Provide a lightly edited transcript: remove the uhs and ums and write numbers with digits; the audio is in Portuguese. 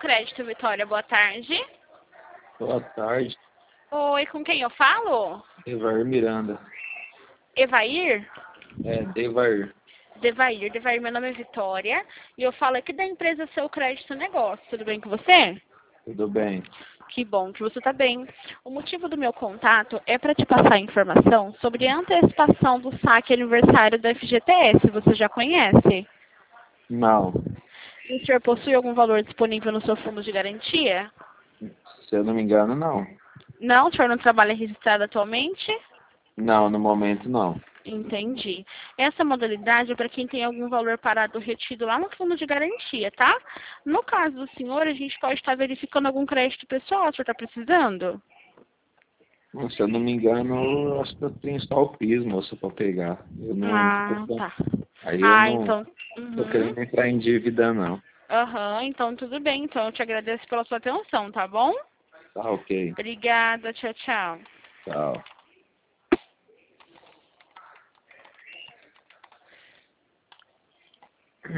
crédito, Vitória. Boa tarde. Boa tarde, Oi, com quem eu falo? Devair Miranda. Evair? Devair. Devair, meu nome é Vitória e eu falo aqui da empresa Seu Crédito Negócio. Tudo bem com você? Tudo bem? Que bom que você está bem. O motivo do meu contato é para te passar informação sobre a antecipação do saque aniversário da FGTS. Você já conhece? Não. E o senhor possui algum valor disponível no seu fundo de garantia? Se eu não me engano, não. Não? O senhor não trabalha registrado atualmente? Não, no momento não. Entendi. Essa modalidade é para quem tem algum valor parado retido lá no fundo de garantia, tá? No caso do senhor, a gente pode estar verificando algum crédito pessoal. O senhor está precisando? Se eu não me engano, eu acho que eu tenho só o PIS, moça, para pegar. Eu não tô Ah, pensando. tá. Aí eu Ah, não então. tô Uhum. querendo entrar em dívida, não. Aham, então tudo bem. Então eu te agradeço pela sua atenção, tá bom? Tá ok. Obrigada, tchau, tchau. Tchau.